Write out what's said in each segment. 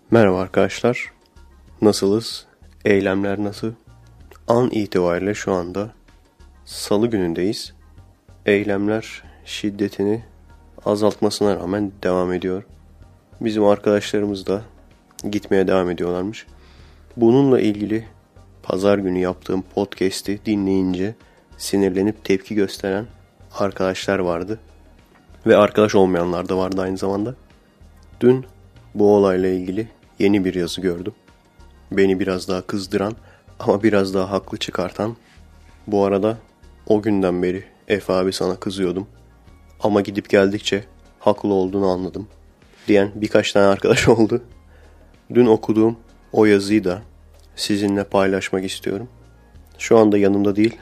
Merhaba arkadaşlar. Nasılız? Eylemler nasıl? An itibariyle şu anda Salı günündeyiz. Eylemler şiddetini azaltmasına rağmen devam ediyor. Bizim arkadaşlarımız da gitmeye devam ediyorlarmış. Bununla ilgili pazar günü yaptığım podcast'i dinleyince sinirlenip tepki gösteren arkadaşlar vardı. Ve arkadaş olmayanlar da vardı aynı zamanda. Dün bu olayla ilgili yeni bir yazı gördüm. Beni biraz daha kızdıran ama biraz daha haklı çıkartan. Bu arada o günden beri Efe abi sana kızıyordum. Ama gidip geldikçe haklı olduğunu anladım diyen birkaç tane arkadaş oldu. Dün okuduğum o yazıyı da sizinle paylaşmak istiyorum. Şu anda yanımda değil.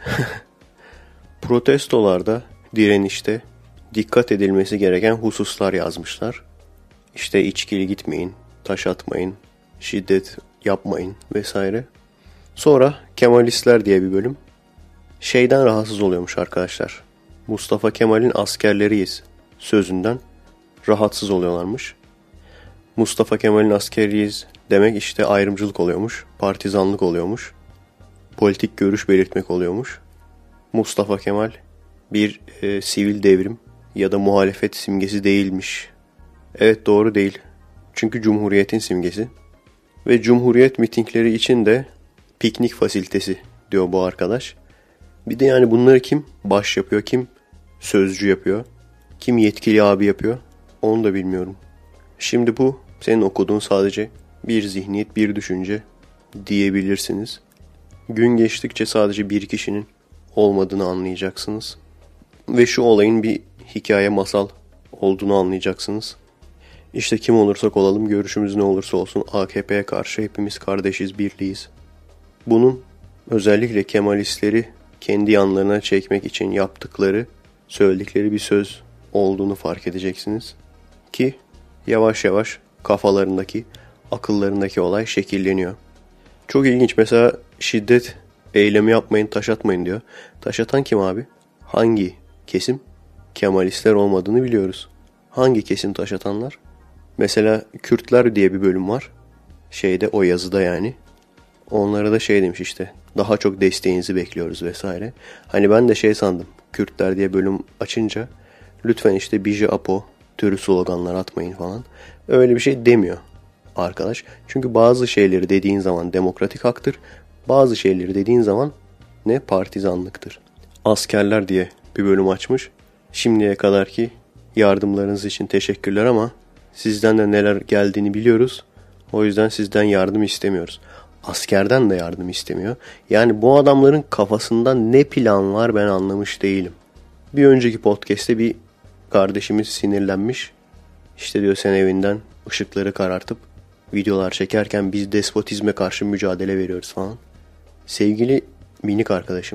Protestolarda, direnişte dikkat edilmesi gereken hususlar yazmışlar. İşte içkili gitmeyin, taş atmayın, şiddet yapmayın vesaire. Sonra Kemalistler diye bir bölüm. Şeyden rahatsız oluyormuş arkadaşlar. Mustafa Kemal'in askerleriyiz sözünden rahatsız oluyorlarmış. Mustafa Kemal'in askeriyiz demek işte ayrımcılık oluyormuş, partizanlık oluyormuş, politik görüş belirtmek oluyormuş. Mustafa Kemal bir sivil devrim ya da muhalefet simgesi değilmiş. Evet, doğru değil. Çünkü Cumhuriyet'in simgesi. Ve Cumhuriyet mitingleri için de piknik fasilitesi diyor bu arkadaş. Bir de yani bunları kim baş yapıyor, kim sözcü yapıyor, kim yetkili abi yapıyor onu da bilmiyorum. Şimdi bu senin okuduğun sadece bir zihniyet, bir düşünce diyebilirsiniz. Gün geçtikçe sadece bir kişinin olmadığını anlayacaksınız. Ve şu olayın bir hikaye, masal olduğunu anlayacaksınız. İşte kim olursak olalım, görüşümüz ne olursa olsun AKP'ye karşı hepimiz kardeşiz, birliğiz. Bunun özellikle Kemalistleri kendi yanlarına çekmek için yaptıkları, söyledikleri bir söz olduğunu fark edeceksiniz. Ki yavaş yavaş kafalarındaki, akıllarındaki olay şekilleniyor. Çok ilginç, mesela şiddet eylemi yapmayın, taş atmayın diyor. Taş atan kim abi? Hangi kesim? Kemalistler olmadığını biliyoruz. Hangi kesim taş atanlar? Mesela Kürtler diye bir bölüm var. O yazıda yani. Onlara da demiş işte. Daha çok desteğinizi bekliyoruz vesaire. Hani ben de sandım. Kürtler diye bölüm açınca lütfen işte Biji Apo türü sloganlar atmayın falan. Öyle bir şey demiyor arkadaş. Çünkü bazı şeyleri dediğin zaman demokratik haktır. Bazı şeyleri dediğin zaman partizanlıktır. Askerler diye bir bölüm açmış. Şimdiye kadarki yardımlarınız için teşekkürler ama sizden de neler geldiğini biliyoruz. O yüzden sizden yardım istemiyoruz. Askerden de yardım istemiyor. Yani bu adamların kafasında ne plan var ben anlamış değilim. Bir önceki podcast'te bir kardeşimiz sinirlenmiş. İşte diyor sen evinden ışıkları karartıp videolar çekerken biz despotizme karşı mücadele veriyoruz falan. Sevgili minik arkadaşım.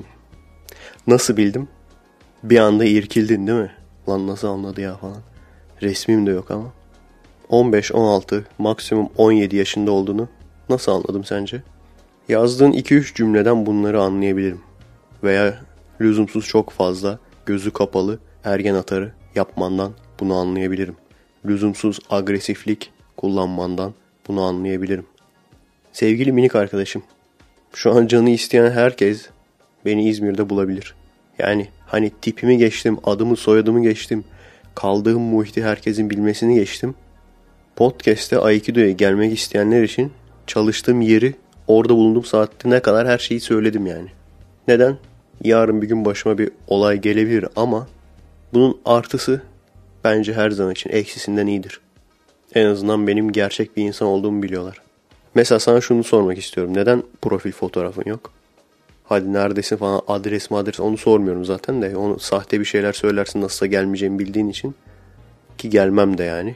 Nasıl bildim? Bir anda irkildin değil mi? Lan nasıl anladı ya falan. Resmim de yok ama. 15, 16, maksimum 17 yaşında olduğunu nasıl anladım sence? Yazdığın 2-3 cümleden bunları anlayabilirim. Veya lüzumsuz çok fazla gözü kapalı ergen atarı yapmandan bunu anlayabilirim. Lüzumsuz agresiflik kullanmandan bunu anlayabilirim. Sevgili minik arkadaşım, şu an canı isteyen herkes beni İzmir'de bulabilir. Yani hani tipimi geçtim, adımı soyadımı geçtim, kaldığım muhiti herkesin bilmesini geçtim. Podcast'te Aikido'ya gelmek isteyenler için çalıştığım yeri, orada bulunduğum saatte ne kadar her şeyi söyledim yani. Neden? Yarın bir gün başıma bir olay gelebilir ama bunun artısı bence her zaman için eksisinden iyidir. En azından benim gerçek bir insan olduğumu biliyorlar. Mesela sana şunu sormak istiyorum. Neden profil fotoğrafın yok? Hadi neredesin falan, adres onu sormuyorum zaten de. Onu sahte bir şeyler söylersin nasılsa gelmeyeceğimi bildiğin için. Ki gelmem de yani.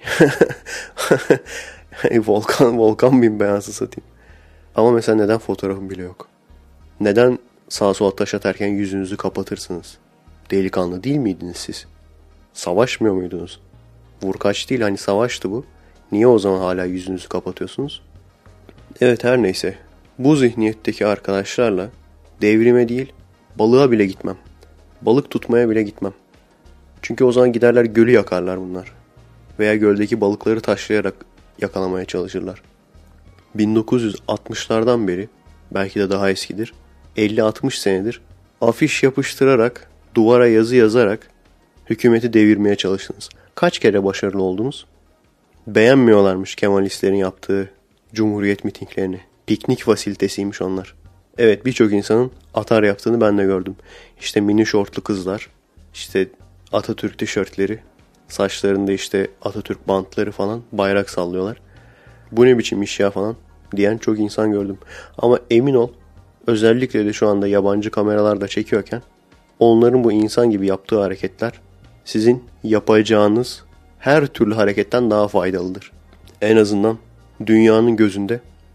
Volkan mıyım ben anasını satayım. Ama mesela neden fotoğrafım bile yok? Neden sağa sola taş atarken yüzünüzü kapatırsınız? Delikanlı değil miydiniz siz? Savaşmıyor muydunuz? Vurkaç değil, hani savaştı bu. Niye o zaman hala yüzünüzü kapatıyorsunuz? Evet, her neyse. Bu zihniyetteki arkadaşlarla devrime değil, balığa bile gitmem. Balık tutmaya bile gitmem. Çünkü o zaman giderler gölü yakarlar bunlar. Veya göldeki balıkları taşlayarak yakalamaya çalışırlar. 1960'lardan beri, belki de daha eskidir, 50-60 senedir afiş yapıştırarak, duvara yazı yazarak hükümeti devirmeye çalıştınız. Kaç kere başarılı oldunuz? Beğenmiyorlarmış Kemalistlerin yaptığı Cumhuriyet mitinglerini. Piknik fasilitesiymiş onlar. Evet, birçok insanın atar yaptığını ben de gördüm. İşte mini şortlu kızlar, işte Atatürk tişörtleri, saçlarında işte Atatürk bantları falan, bayrak sallıyorlar. Bu ne biçim iş ya falan diyen çok insan gördüm. Ama emin ol, özellikle de şu anda yabancı kameralar da çekiyorken onların bu insan gibi yaptığı hareketler sizin yapacağınız her türlü hareketten daha faydalıdır. En azından dünyanın gözünde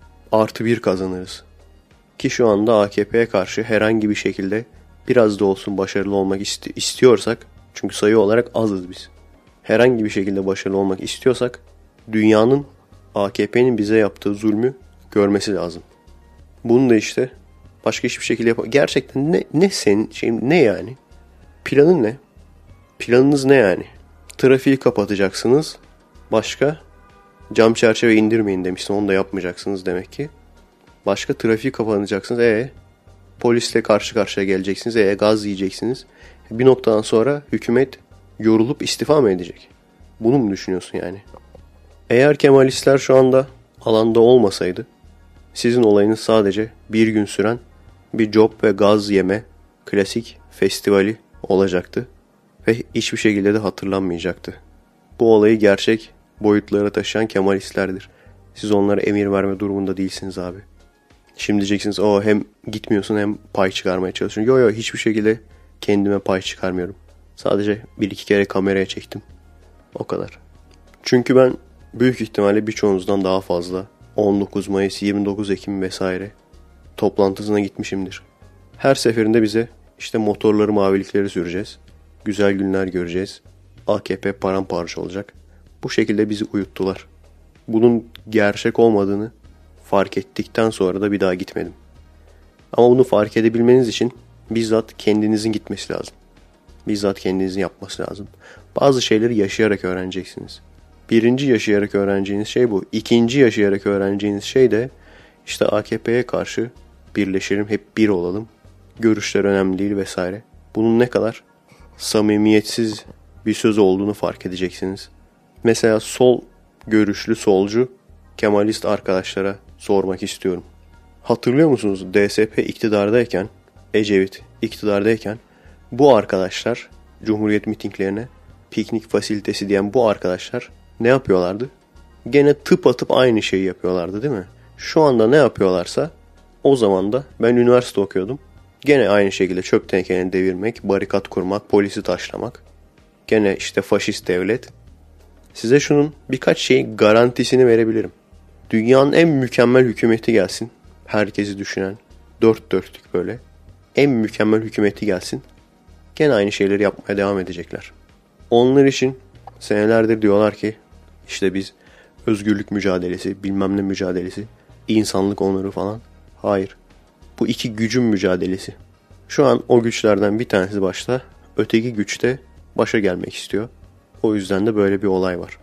+1 kazanırız. Ki şu anda AKP'ye karşı herhangi bir şekilde biraz da olsun başarılı olmak istiyorsak, çünkü sayı olarak azız biz. Herhangi bir şekilde başarılı olmak istiyorsak dünyanın AKP'nin bize yaptığı zulmü görmesi lazım. Bunu da işte başka hiçbir şekilde gerçekten ne senin şeyin ne yani? Planın ne? Planınız ne yani? Trafiği kapatacaksınız. Başka? Cam çerçeve indirmeyin demiştim. Onu da yapmayacaksınız demek ki. Başka, trafiği kapatacaksınız. Polisle karşı karşıya geleceksiniz. Gaz yiyeceksiniz. Bir noktadan sonra hükümet yorulup istifa mı edecek? Bunu mu düşünüyorsun yani? Eğer Kemalistler şu anda alanda olmasaydı, sizin olayınız sadece bir gün süren bir job ve gaz yeme klasik festivali olacaktı. Ve hiçbir şekilde de hatırlanmayacaktı. Bu olayı gerçek boyutlara taşıyan Kemalistlerdir. Siz onlara emir verme durumunda değilsiniz abi. Şimdi diyeceksiniz hem gitmiyorsun hem pay çıkarmaya çalışıyorsun. Yo hiçbir şekilde kendime pay çıkarmıyorum. Sadece 1-2 kere kameraya çektim. O kadar. Çünkü ben büyük ihtimalle birçoğunuzdan daha fazla 19 Mayıs, 29 Ekim vesaire toplantısına gitmişimdir. Her seferinde bize işte motorları, mavilikleri süreceğiz. Güzel günler göreceğiz. AKP paramparça olacak. Bu şekilde bizi uyuttular. Bunun gerçek olmadığını fark ettikten sonra da bir daha gitmedim. Ama bunu fark edebilmeniz için bizzat kendinizin gitmesi lazım. Bizzat kendinizin yapması lazım. Bazı şeyleri yaşayarak öğreneceksiniz. Birinci yaşayarak öğreneceğiniz şey bu. İkinci yaşayarak öğreneceğiniz şey de işte AKP'ye karşı birleşelim, hep bir olalım. Görüşler önemli değil vesaire. Bunun ne kadar samimiyetsiz bir söz olduğunu fark edeceksiniz. Mesela sol görüşlü solcu Kemalist arkadaşlara sormak istiyorum. Hatırlıyor musunuz DSP iktidardayken, Ecevit iktidardayken bu arkadaşlar Cumhuriyet mitinglerine piknik fasilitesi diyen bu arkadaşlar ne yapıyorlardı? Gene tıpatıp aynı şeyi yapıyorlardı değil mi? Şu anda ne yapıyorlarsa o zaman da ben üniversite okuyordum. Gene aynı şekilde çöp tenekeni devirmek, barikat kurmak, polisi taşlamak. Gene işte faşist devlet. Size şunun birkaç şeyin garantisini verebilirim. Dünyanın en mükemmel hükümeti gelsin. Herkesi düşünen, dört dörtlük böyle. En mükemmel hükümeti gelsin. Gene aynı şeyleri yapmaya devam edecekler. Onlar için senelerdir diyorlar ki işte biz özgürlük mücadelesi, bilmem ne mücadelesi, insanlık onuru falan. Hayır. Bu iki gücün mücadelesi. Şu an o güçlerden bir tanesi başta, öteki güç de başa gelmek istiyor. O yüzden de böyle bir olay var.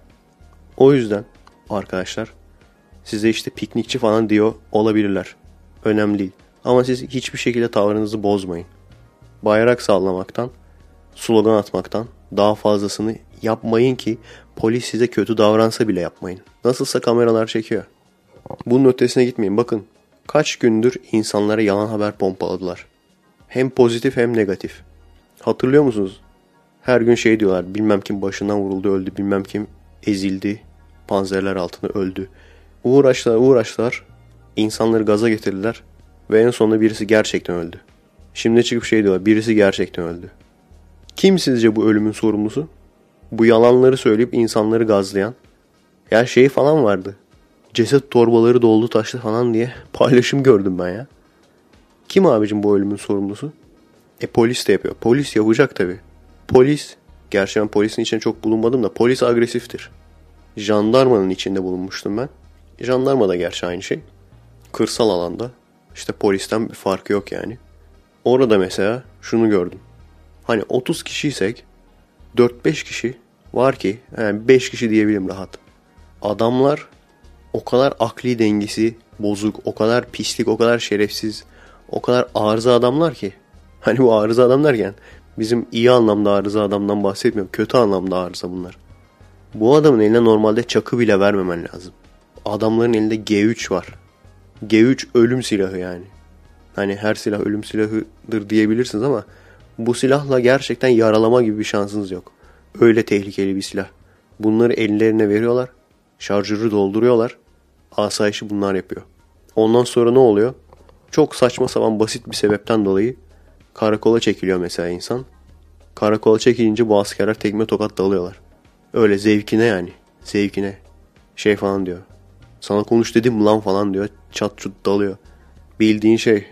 O yüzden arkadaşlar size işte piknikçi falan diyor olabilirler. Önemli değil. Ama siz hiçbir şekilde tavrınızı bozmayın. Bayrak sallamaktan, slogan atmaktan daha fazlasını yapmayın ki polis size kötü davransa bile yapmayın. Nasılsa kameralar çekiyor. Bunun ötesine gitmeyin. Bakın kaç gündür insanlara yalan haber pompaladılar. Hem pozitif hem negatif. Hatırlıyor musunuz? Her gün şey diyorlar. Bilmem kim başından vuruldu öldü. Bilmem kim ezildi. Panzerler altında öldü. Uğraştılar. İnsanları gaza getirdiler. Ve en sonunda birisi gerçekten öldü. Şimdi çıkıp şey diyorlar. Birisi gerçekten öldü. Kim sizce bu ölümün sorumlusu? Bu yalanları söyleyip insanları gazlayan. Ya şey falan vardı. Ceset torbaları doldu taştı falan diye paylaşım gördüm ben ya. Kim abicim bu ölümün sorumlusu? Polis de yapıyor. Polis yapacak tabii. Polis, gerçi ben polisin içinde çok bulunmadım da polis agresiftir. Jandarmanın içinde bulunmuştum ben. Jandarma da gerçi aynı şey. Kırsal alanda. İşte polisten bir farkı yok yani. Orada mesela şunu gördüm. Hani 30 kişiysek 4-5 kişi var ki yani 5 kişi diyebilirim rahat. Adamlar o kadar akli dengesi bozuk, o kadar pislik, o kadar şerefsiz, o kadar arıza adamlar ki. Hani bu arıza adam derken bizim iyi anlamda arıza adamdan bahsetmiyorum. Kötü anlamda arıza bunlar. Bu adamın eline normalde çakı bile vermemen lazım. Adamların elinde G3 var. G3 ölüm silahı yani. Hani her silah ölüm silahıdır diyebilirsiniz ama bu silahla gerçekten yaralama gibi bir şansınız yok. Öyle tehlikeli bir silah. Bunları ellerine veriyorlar. Şarjörü dolduruyorlar. Asayişi bunlar yapıyor. Ondan sonra ne oluyor? Çok saçma sapan basit bir sebepten dolayı karakola çekiliyor mesela insan. Karakola çekilince bu askerler tekme tokat dalıyorlar. Öyle zevkine yani. Zevkine. Şey falan diyor. Sana konuş dedim mi lan falan diyor. Çat çut dalıyor. Bildiğin şey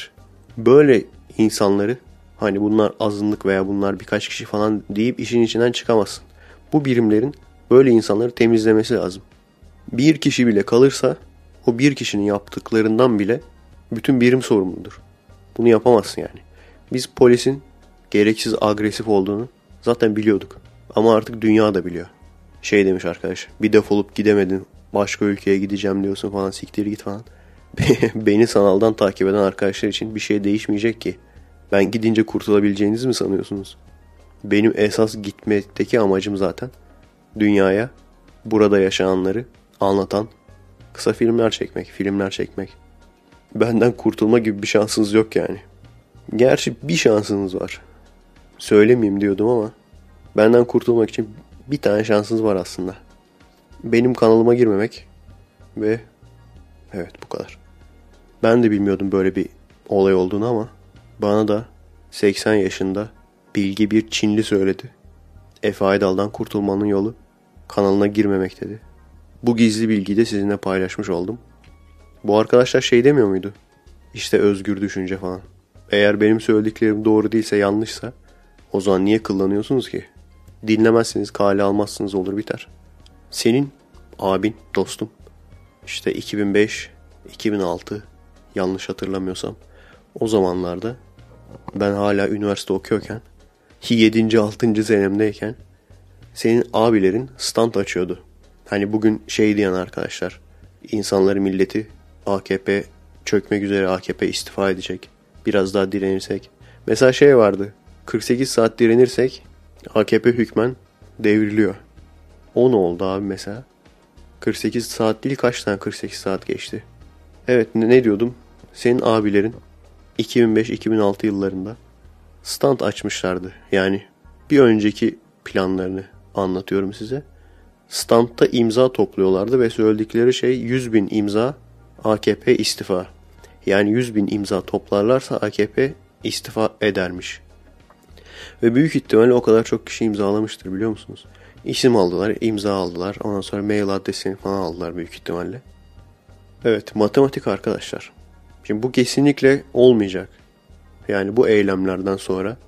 Böyle insanları hani bunlar azınlık veya bunlar birkaç kişi falan deyip işin içinden çıkamazsın. Bu birimlerin böyle insanları temizlemesi lazım. Bir kişi bile kalırsa o bir kişinin yaptıklarından bile bütün birim sorumludur. Bunu yapamazsın yani. Biz polisin gereksiz agresif olduğunu zaten biliyorduk. Ama artık dünya da biliyor. Şey demiş arkadaş, bir defolup gidemedin, başka ülkeye gideceğim diyorsun falan, siktir git falan. Beni sanaldan takip eden arkadaşlar için bir şey değişmeyecek ki. Ben gidince kurtulabileceğinizi mi sanıyorsunuz? Benim esas gitmekteki amacım zaten dünyaya burada yaşananları anlatan kısa filmler çekmek. Benden kurtulma gibi bir şansınız yok yani. Gerçi bir şansınız var. Söylemeyeyim diyordum ama benden kurtulmak için bir tane şansınız var aslında. Benim kanalıma girmemek ve evet, bu kadar. Ben de bilmiyordum böyle bir olay olduğunu ama bana da 80 yaşında bilgi bir Çinli söyledi. Efe Aydal'dan kurtulmanın yolu kanalına girmemek dedi. Bu gizli bilgiyi de sizinle paylaşmış oldum. Bu arkadaşlar şey demiyor muydu? İşte özgür düşünce falan. Eğer benim söylediklerim doğru değilse, yanlışsa o zaman niye kullanıyorsunuz ki? Dinlemezsiniz, kale almazsınız, olur biter. Senin abin, dostum, işte 2005, 2006 yanlış hatırlamıyorsam, o zamanlarda ben hala üniversite okuyorken, 7. 6. senemdeyken senin abilerin stand açıyordu. Hani bugün şey diyen arkadaşlar, insanları, milleti, AKP çökmek üzere, AKP istifa edecek, biraz daha direnirsek. Mesela şey vardı, 48 saat direnirsek AKP hükmen devriliyor. O ne oldu abi mesela? 48 saat değil, kaç tane 48 saat geçti? Evet, ne diyordum? Senin abilerin 2005-2006 yıllarında stand açmışlardı. Yani bir önceki planlarını anlatıyorum size. Standta imza topluyorlardı ve söyledikleri şey 100.000 imza, AKP istifa. Yani 100.000 imza toplarlarsa AKP istifa edermiş. Ve büyük ihtimalle o kadar çok kişi imzalamıştır, biliyor musunuz? İsim aldılar, imza aldılar. Ondan sonra mail adresini falan aldılar büyük ihtimalle. Evet, matematik arkadaşlar. Şimdi bu kesinlikle olmayacak. Yani bu eylemlerden sonra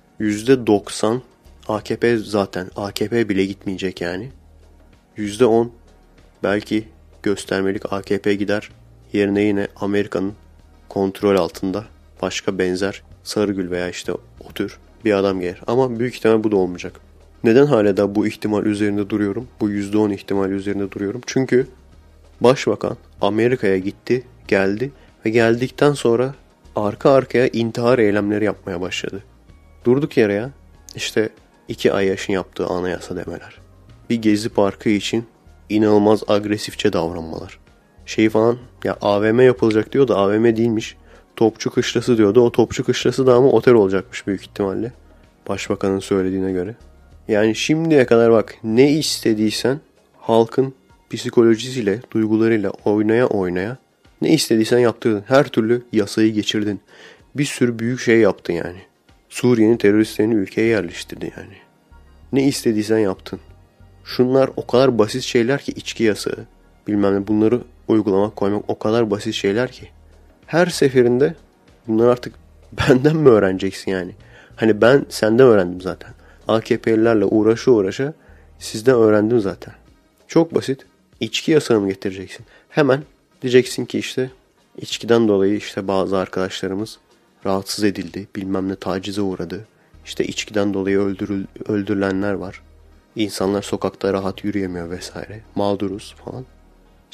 %90 AKP, zaten AKP bile gitmeyecek yani. %10 belki göstermelik AKP gider. Yerine yine Amerika'nın kontrol altında başka benzer Sarıgül veya işte o tür bir adam gelir. Ama büyük ihtimal bu da olmayacak. Neden hala da bu ihtimal üzerinde duruyorum? Bu %10 ihtimali üzerinde duruyorum. Çünkü Başbakan Amerika'ya gitti, geldi ve geldikten sonra arka arkaya intihar eylemleri yapmaya başladı. Durduk yere ya. İşte 2 Ayyaş'ın yaptığı anayasa demeler. Bir gezi parkı için inanılmaz agresifçe davranmalar. Şey falan, ya AVM yapılacak diyor da AVM değilmiş. Topçu Kışlası diyordu. O Topçu Kışlası da ama otel olacakmış büyük ihtimalle. Başbakanın söylediğine göre. Yani şimdiye kadar bak, ne istediysen halkın psikolojisiyle, duygularıyla oynaya oynaya ne istediysen yaptırdın. Her türlü yasayı geçirdin. Bir sürü büyük şey yaptın yani. Suriye'nin teröristlerini ülkeye yerleştirdin yani. Ne istediysen yaptın. Şunlar o kadar basit şeyler ki, içki yasağı, bilmem ne, bunları uygulamak, koymak o kadar basit şeyler ki. Her seferinde bunları artık benden mi öğreneceksin yani? Hani ben senden öğrendim zaten. AKP'lilerle uğraşa sizden öğrendim zaten. Çok basit. İçki yasağını getireceksin. Hemen diyeceksin ki işte içkiden dolayı işte bazı arkadaşlarımız rahatsız edildi, bilmem ne, tacize uğradı. İşte içkiden dolayı öldürülenler var. İnsanlar sokakta rahat yürüyemiyor vesaire. Mağduruz falan.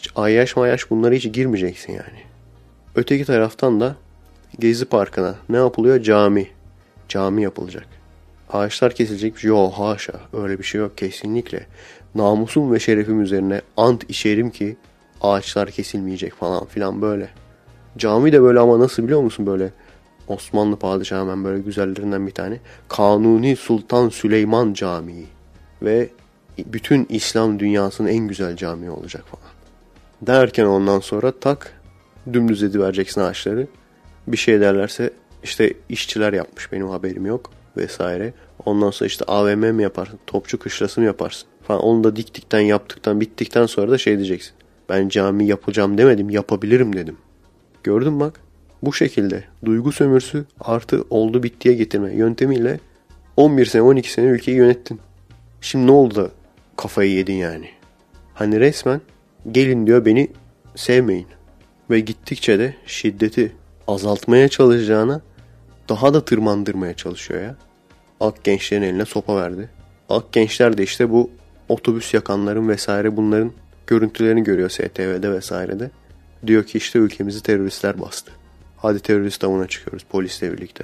Hiç ayyaş mayaş bunlara hiç girmeyeceksin yani. Öteki taraftan da Gezi Parkı'na ne yapılıyor? Cami. Cami yapılacak. Ağaçlar kesilecek. Yok haşa. Öyle bir şey yok kesinlikle. Namusum ve şerefim üzerine ant içerim ki ağaçlar kesilmeyecek falan filan böyle. Cami de böyle ama nasıl biliyor musun böyle? Osmanlı padişahı hemen böyle güzellerinden bir tane. Kanuni Sultan Süleyman Camii. Ve bütün İslam dünyasının en güzel camii olacak falan. Derken ondan sonra tak dümdüz edivereceksin ağaçları. Bir şey derlerse işte işçiler yapmış benim haberim yok vesaire. Ondan sonra işte AVM mi yaparsın, Topçu Kışlası mı yaparsın falan. Onu da diktikten yaptıktan bittikten sonra da şey diyeceksin. Ben cami yapacağım demedim, yapabilirim dedim. Gördün bak, bu şekilde duygu sömürüsü artı oldu bittiye getirme yöntemiyle 11 sene 12 sene ülkeyi yönettin. Şimdi ne oldu da kafayı yedin yani? Hani resmen gelin diyor beni sevmeyin. Ve gittikçe de şiddeti azaltmaya çalışacağına daha da tırmandırmaya çalışıyor ya. Ak gençlerin eline sopa verdi. Ak gençler de işte bu otobüs yakanların vesaire bunların görüntülerini görüyor STV'de vesairede. Diyor ki işte ülkemizi teröristler bastı. Hadi terörist avına çıkıyoruz polisle birlikte.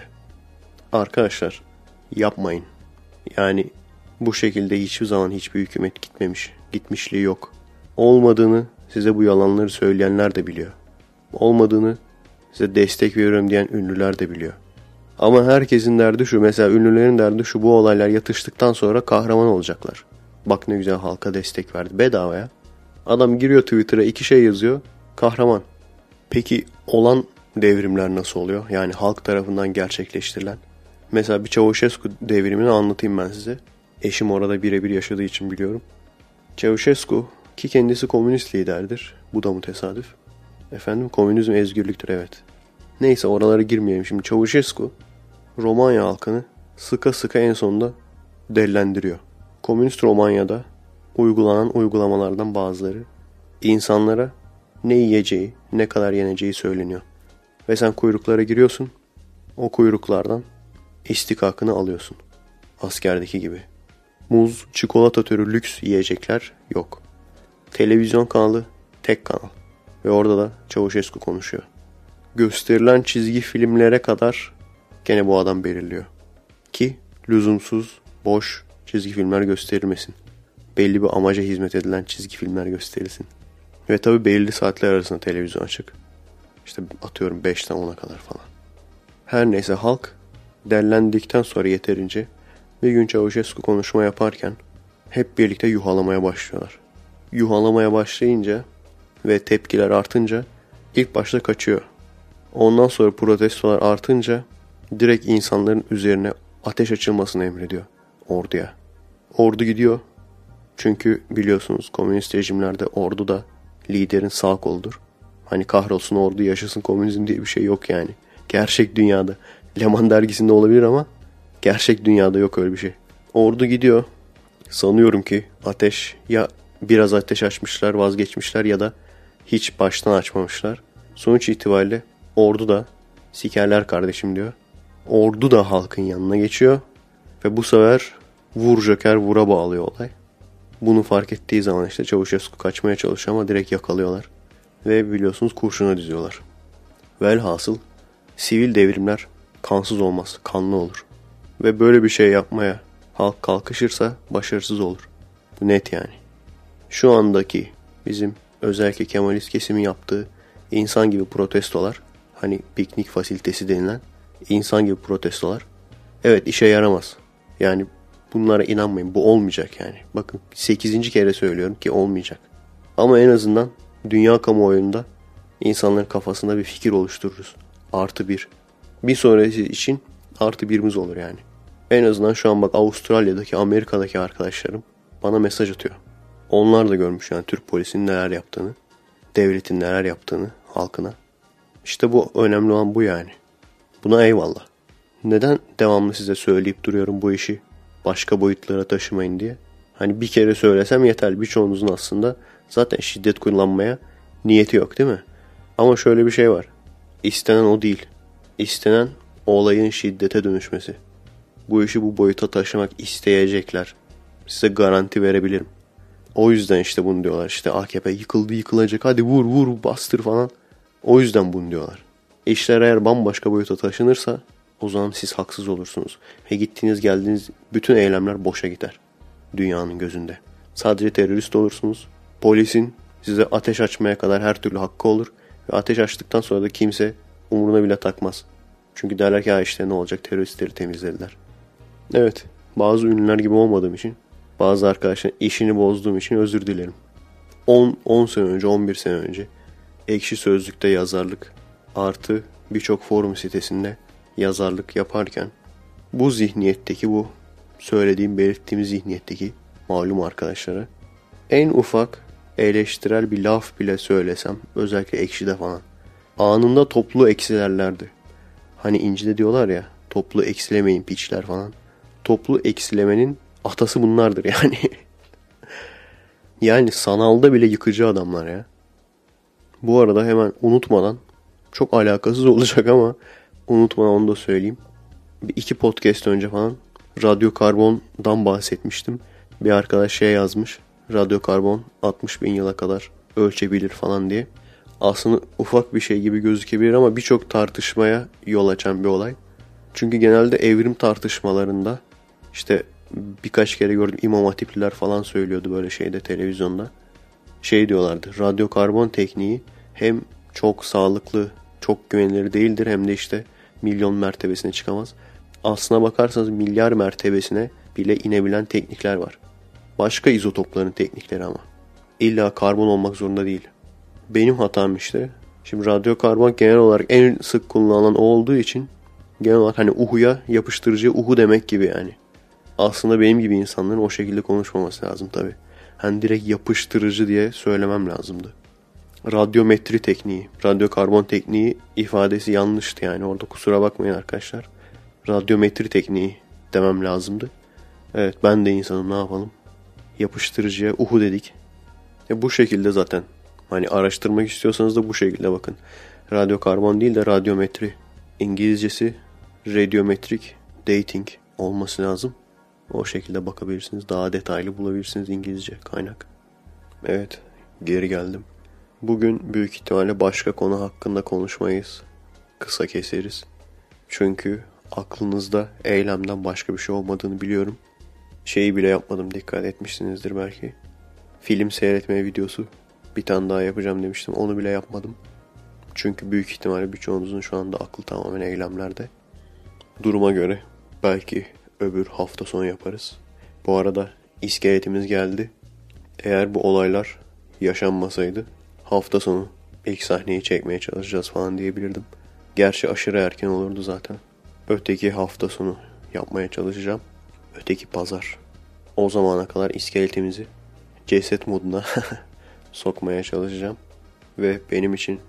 Arkadaşlar yapmayın. Yani bu şekilde hiçbir zaman hiçbir hükümet gitmemiş. Gitmişliği yok. Olmadığını size bu yalanları söyleyenler de biliyor. Olmadığını size destek veriyorum diyen ünlüler de biliyor. Ama herkesin derdi şu. Mesela ünlülerin derdi şu. Bu olaylar yatıştıktan sonra kahraman olacaklar. Bak ne güzel halka destek verdi. Bedavaya. Adam giriyor Twitter'a 2 şey yazıyor. Kahraman. Peki olan devrimler nasıl oluyor? Yani halk tarafından gerçekleştirilen. Mesela bir Çavuşescu devrimini anlatayım ben size. Eşim orada birebir yaşadığı için biliyorum. Çavuşescu ki kendisi komünist liderdir. Bu da mı tesadüf? Efendim komünizm özgürlüktür evet. Neyse oralara girmeyelim. Şimdi Çavuşescu Romanya halkını sıka sıka en sonunda dellendiriyor. Komünist Romanya'da uygulanan uygulamalardan bazıları insanlara ne yiyeceği, ne kadar yeneceği söyleniyor. Ve sen kuyruklara giriyorsun. O kuyruklardan istikakını alıyorsun. Askerdeki gibi. Muz, çikolata türü lüks yiyecekler yok. Televizyon kanalı tek kanal. Ve orada da Çavuşescu konuşuyor. Gösterilen çizgi filmlere kadar gene bu adam belirliyor. Ki lüzumsuz, boş çizgi filmler gösterilmesin. Belli bir amaca hizmet edilen çizgi filmler gösterilsin. Ve tabi belirli saatler arasında televizyon açık. İşte atıyorum 5'ten 10'a kadar falan. Her neyse halk derlendikten sonra yeterince bir gün Çavuşescu konuşma yaparken hep birlikte yuhalamaya başlıyorlar. Yuhalamaya başlayınca ve tepkiler artınca ilk başta kaçıyor. Ondan sonra protestolar artınca direkt insanların üzerine ateş açılmasını emrediyor orduya. Ordu gidiyor. Çünkü biliyorsunuz komünist rejimlerde ordu da liderin sağ koludur. Hani kahrolsun ordu yaşasın komünizm diye bir şey yok yani. Gerçek dünyada. Leman dergisinde olabilir ama gerçek dünyada yok öyle bir şey. Ordu gidiyor. Sanıyorum ki ateş ya biraz ateş açmışlar vazgeçmişler ya da hiç baştan açmamışlar. Sonuç itibariyle ordu da sikerler kardeşim diyor. Ordu da halkın yanına geçiyor. Ve bu sefer vur joker vura bağlıyor olay. Bunu fark ettiği zaman işte Çavuşescu kaçmaya çalışıyor ama direkt yakalıyorlar. Ve biliyorsunuz kurşuna diziyorlar. Velhasıl sivil devrimler kansız olmaz, kanlı olur. Ve böyle bir şey yapmaya halk kalkışırsa başarısız olur. Bu net yani. Şu andaki bizim özellikle Kemalist kesimin yaptığı insan gibi protestolar, hani piknik fasilitesi denilen insan gibi protestolar, evet işe yaramaz. Yani bunlara inanmayın, bu olmayacak yani. Bakın 8. kere söylüyorum ki olmayacak. Ama en azından dünya kamuoyunda insanların kafasında bir fikir oluştururuz. Artı bir. Bir sonrası için artı birimiz olur yani. En azından şu an bak Avustralya'daki, Amerika'daki arkadaşlarım bana mesaj atıyor. Onlar da görmüş yani Türk polisinin neler yaptığını, devletin neler yaptığını halkına. İşte bu önemli olan bu yani. Buna eyvallah. Neden devamlı size söyleyip duruyorum bu işi başka boyutlara taşımayın diye? Hani bir kere söylesem yeter. Birçoğunuzun aslında zaten şiddet kullanmaya niyeti yok değil mi? Ama şöyle bir şey var. İstenen o değil. İstenen olayın şiddete dönüşmesi. Bu işi bu boyuta taşımak isteyecekler. Size garanti verebilirim. O yüzden işte bunu diyorlar. İşte AKP yıkıldı yıkılacak, hadi vur vur bastır falan. O yüzden bunu diyorlar. İşler eğer bambaşka boyuta taşınırsa o zaman siz haksız olursunuz. Ve gittiğiniz geldiğiniz bütün eylemler boşa gider. Dünyanın gözünde. Sadece terörist olursunuz. Polisin size ateş açmaya kadar her türlü hakkı olur. Ve ateş açtıktan sonra da kimse umuruna bile takmaz. Çünkü derler ki ya işte ne olacak, teröristleri temizlediler. Evet, bazı ünlüler gibi olmadığım için, bazı arkadaşların işini bozduğum için özür dilerim. 10 sene önce, 11 sene önce Ekşi Sözlük'te yazarlık artı birçok forum sitesinde yazarlık yaparken bu zihniyetteki, bu söylediğim, belirttiğim zihniyetteki malum arkadaşlara en ufak eleştirel bir laf bile söylesem, özellikle Ekşi'de falan, anında toplu eksilerlerdi. Hani İnci'de diyorlar ya, toplu eksilemeyin piçler falan. Toplu eksilemenin atası bunlardır yani. Yani sanalda bile yıkıcı adamlar ya. Bu arada hemen unutmadan, çok alakasız olacak ama unutmadan onu da söyleyeyim. Bir iki podcast önce falan radyokarbondan bahsetmiştim. Bir arkadaş şey yazmış. Radyokarbon 60.000 yıla kadar ölçebilir falan diye. Aslında ufak bir şey gibi gözükebilir ama birçok tartışmaya yol açan bir olay. Çünkü genelde evrim tartışmalarında işte birkaç kere gördüm, İmam Hatipliler falan söylüyordu böyle şeyde, televizyonda. Şey diyorlardı, radyokarbon tekniği hem çok sağlıklı, çok güvenilir değildir, hem de işte milyon mertebesine çıkamaz. Aslına bakarsanız milyar mertebesine bile inebilen teknikler var. Başka izotopların teknikleri ama. İlla karbon olmak zorunda değil. Benim hatam işte. Şimdi radyokarbon genel olarak en sık kullanılan o olduğu için genel olarak hani uhuya yapıştırıcı uhu demek gibi yani. Aslında benim gibi insanların o şekilde konuşmaması lazım tabii. Hani direkt yapıştırıcı diye söylemem lazımdı. Radyometri tekniği, radyokarbon tekniği ifadesi yanlıştı yani, orada kusura bakmayın arkadaşlar. Radyometri tekniği demem lazımdı. Evet, ben de insanım, ne yapalım. Yapıştırıcıya uhu dedik. Bu şekilde zaten. Hani araştırmak istiyorsanız da bu şekilde bakın. Radyokarbon değil de radyometri. İngilizcesi radiometric dating olması lazım. O şekilde bakabilirsiniz. Daha detaylı bulabilirsiniz İngilizce kaynak. Evet, geri geldim. Bugün büyük ihtimalle başka konu hakkında konuşmayız. Kısa keseriz. Çünkü aklınızda eylemden başka bir şey olmadığını biliyorum. Şeyi bile yapmadım, dikkat etmişsinizdir belki. Film seyretme videosu. Bir tane daha yapacağım demiştim. Onu bile yapmadım. Çünkü büyük ihtimalle birçoğunuzun şu anda aklı tamamen eylemlerde. Duruma göre belki öbür hafta sonu yaparız. Bu arada iskeletimiz geldi. Eğer bu olaylar yaşanmasaydı hafta sonu ilk sahneyi çekmeye çalışacağız falan diyebilirdim. Gerçi aşırı erken olurdu zaten. Öteki hafta sonu yapmaya çalışacağım. Öteki pazar. O zamana kadar iskeletimizi ceset moduna sokmaya çalışacağım. Ve benim için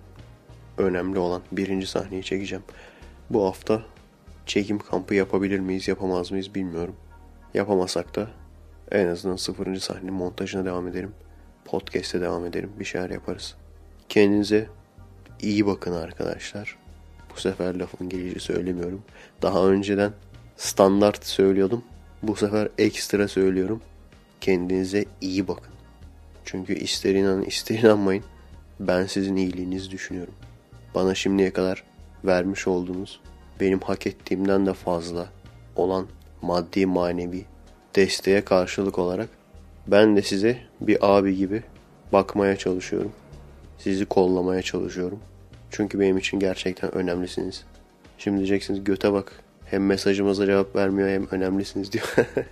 önemli olan birinci sahneyi çekeceğim. Bu hafta çekim kampı yapabilir miyiz, yapamaz mıyız bilmiyorum. Yapamasak da en azından 0. sahne montajına devam ederim. Podcast'e devam ederim. Bir şeyler yaparız. Kendinize iyi bakın arkadaşlar. Bu sefer lafın gelişi söylemiyorum. Daha önceden standart söylüyordum. Bu sefer ekstra söylüyorum. Kendinize iyi bakın. Çünkü ister inanın ister inanmayın, ben sizin iyiliğinizi düşünüyorum. Bana şimdiye kadar vermiş olduğunuz, benim hak ettiğimden de fazla olan maddi manevi desteğe karşılık olarak ben de size bir abi gibi bakmaya çalışıyorum. Sizi kollamaya çalışıyorum. Çünkü benim için gerçekten önemlisiniz. Şimdi diyeceksiniz göte bak. Hem mesajımıza cevap vermiyor hem önemlisiniz diyor.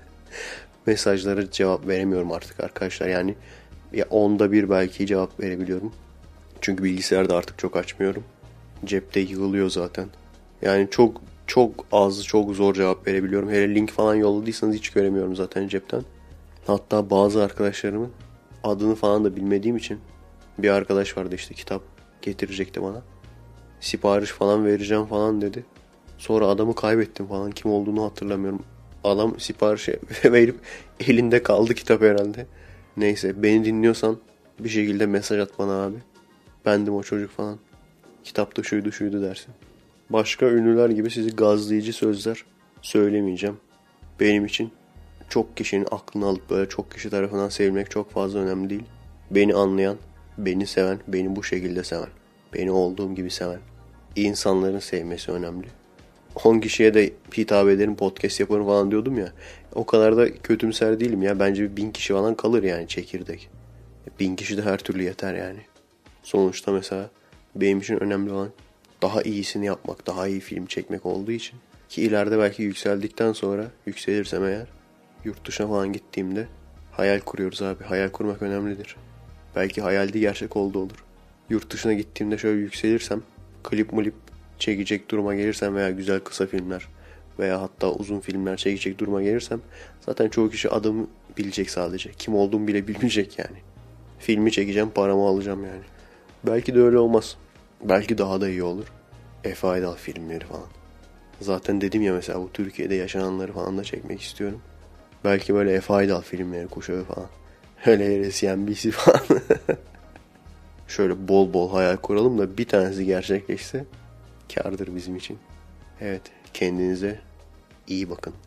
Mesajlara cevap veremiyorum artık arkadaşlar. Yani ya 10'da 1 belki cevap verebiliyorum. Çünkü bilgisayarda artık çok açmıyorum. Cepte yığılıyor zaten. Yani çok az, çok zor cevap verebiliyorum. Hele link falan yolladıysanız hiç göremiyorum zaten cepten. Hatta bazı arkadaşlarımın adını falan da bilmediğim için, bir arkadaş vardı işte, kitap getirecekti bana. Sipariş falan vereceğim falan dedi. Sonra adamı kaybettim falan. Kim olduğunu hatırlamıyorum. Adam siparişi verip elinde kaldı kitap herhalde. Neyse, beni dinliyorsan bir şekilde mesaj at bana abi. Bendim o çocuk falan. Kitapta şuydu şuydu dersin. Başka ünlüler gibi sizi gazlayıcı sözler söylemeyeceğim. Benim için çok kişinin aklını alıp böyle çok kişi tarafından sevilmek çok fazla önemli değil. Beni anlayan, beni seven, beni bu şekilde seven, beni olduğum gibi seven insanların sevmesi önemli. 10 kişiye de hitap ederim, podcast yaparım falan diyordum ya. O kadar da kötümser değilim ya. Bence bir 1000 kişi falan kalır yani çekirdek. 1000 kişi de her türlü yeter yani. Sonuçta mesela benim için önemli olan daha iyisini yapmak, daha iyi film çekmek olduğu için. Ki ileride belki yükseldikten sonra, yükselirsem eğer, yurt dışına falan gittiğimde hayal kuruyoruz abi. Hayal kurmak önemlidir. Belki hayalde gerçek oldu olur. Yurt dışına gittiğimde şöyle yükselirsem, klip çekecek duruma gelirsem veya güzel kısa filmler veya hatta uzun filmler çekecek duruma gelirsem zaten çoğu kişi adımı bilecek sadece. Kim olduğumu bile bilmeyecek yani. Filmi çekeceğim, paramı alacağım yani. Belki de öyle olmaz. Belki daha da iyi olur. Efe Aydal filmleri falan. Zaten dedim ya mesela bu Türkiye'de yaşananları falan da çekmek istiyorum. Belki böyle Efe Aydal filmleri, Kuşağı falan. Öyle CNBC falan. Şöyle bol bol hayal kuralım da bir tanesi gerçekleşse kârdır bizim için. Evet, kendinize iyi bakın.